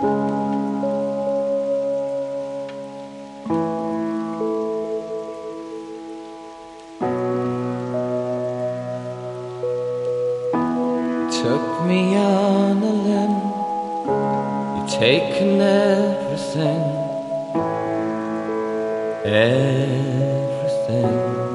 Took me on a limb, you've taken everything, everything.